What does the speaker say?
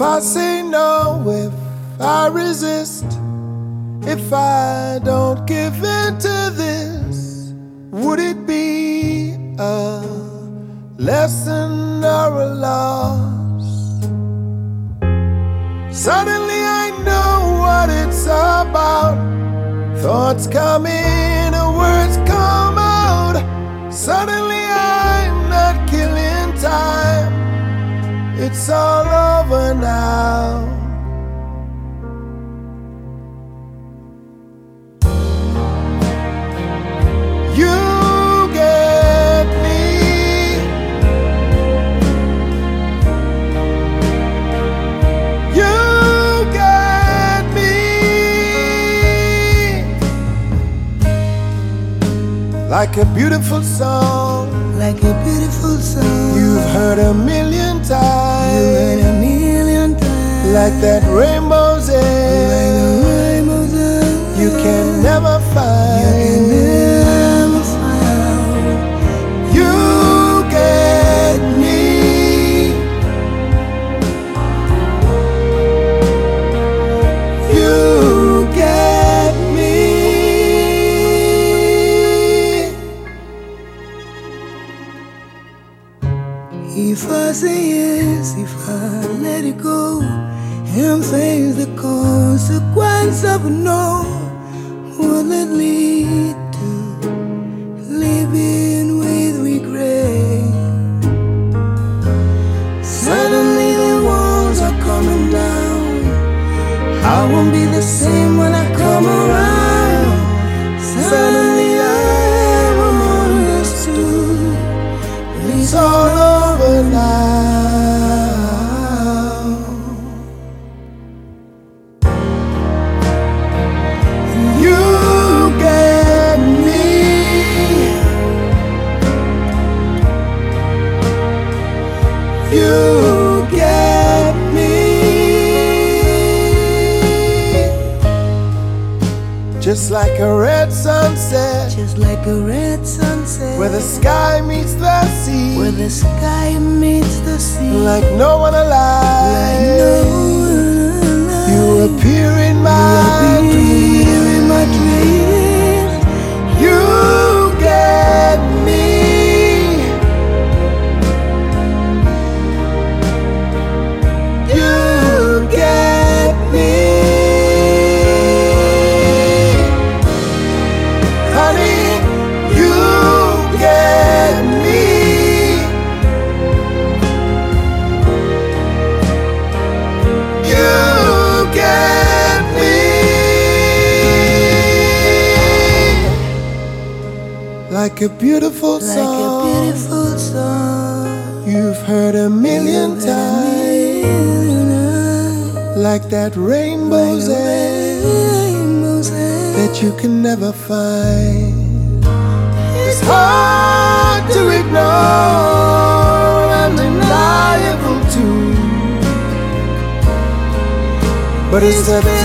I say no, if I resist, if I don't give in to this, would it be a lesson or a loss? Suddenly I know what it's about. Thoughts come in and words come out. Suddenly I'm not killing time. It's all over now. You get me. You get me. Like a beautiful song. Like a beautiful song. You've heard a million times. You heard a million times. Like that rainbow's Like end. the rainbow's end. You can never find. You can never find. You get me. You get me. If I say yes, if I let it go and face the consequence of a no, will it lead to living with regret? Suddenly the walls are coming down. I won't be the same when I come around. Suddenly I will understood. It's all over now. You get me. You get me. Just like a red sunset, Just like a red sunset, where the sky meets the sea, where the sky meets the sea, like no one alive. like no one alive. You appear in my appear in my dreams. You get me. You get me. Honey, you get me. You get me. Like a beautiful Like a song. beautiful song. You've heard a million times. Like that rainbow's end that you can never find. It's hard to ignore, undeniable too. But it's the